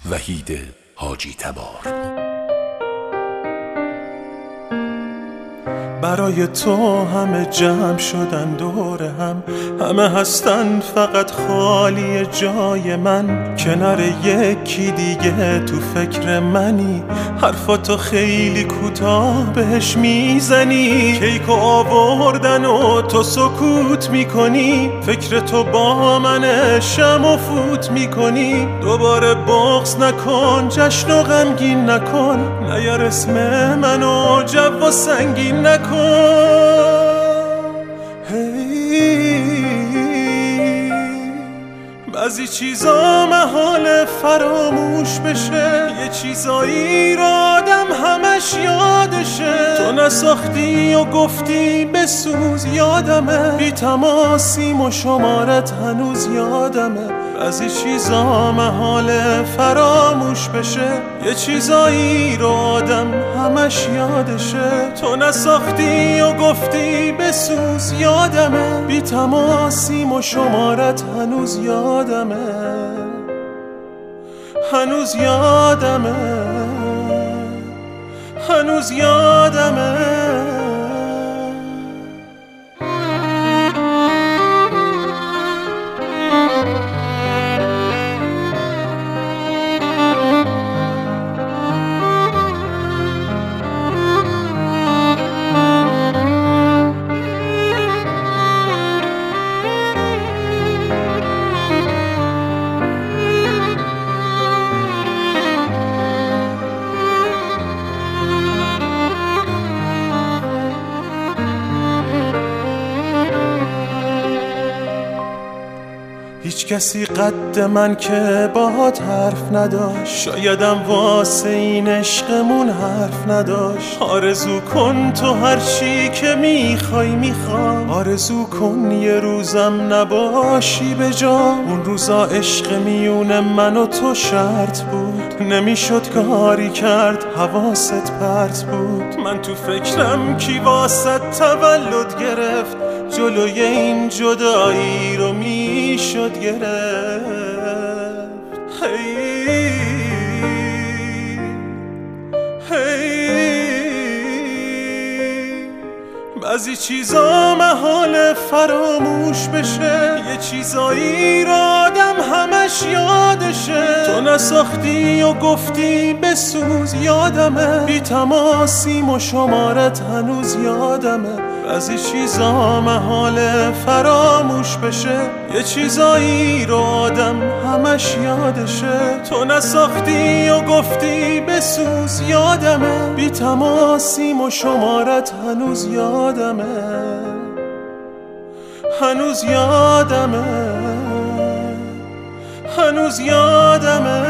وحید حاجی تبار. برای تو همه جمع شدن دور هم، همه هستن فقط خالی جای من. کنار یکی دیگه تو فکر منی، حرفاتو خیلی کوتاه بهش میزنی. کیکو آوردن و تو سکوت میکنی، فکر تو با من شم و فوت میکنی. دوباره بغض نکن، جشن و غمگین نکن، نیار اسم منو جو و سنگین نکن. بعضی چیزا محال فراموش بشه، یه چیزایی رو آدم همش یادشه. تو نساختی و گفتی بسوز، یادمه بی تماسیم و شمارت هنوز یادمه. بعضی چیزا محال فراموش بشه، یه چیزایی رو آدم همش یادشه. تو نساختی و گفتی بسوز، یادمه بی تماسیم و شمارت هنوز یادمه، هنوز یادمه، هنوز یادمه. هیچ کسی قد من که باهات حرف نداشت، شایدم واسه این عشقمون حرف نداشت. آرزو کن تو هر چی که میخوای میخوام، آرزو کن یه روزم نباشی به جا. اون روزا عشق میون من و تو شرط بود، نمیشد کاری کرد حواست پرت بود. من تو فکرم کی واسه تولد گرفت، جلوی این جدایی رو میشد گرفت. بعضی چیزا محال فراموش بشه، یه چیزایی رو آدم همش یادشه. تو نساختی و گفتی بسوز، یادمه بی تماسیم و شمارت هنوز یادمه. بعضی چیزا محال فراموش بشه، یه چیزایی رو آدم همش یادشه. تو نساختی و گفتی بسوز، یادمه بی تماسیم و شمارت هنوز یادمه، هنوز یادمه، هنوز یادمه.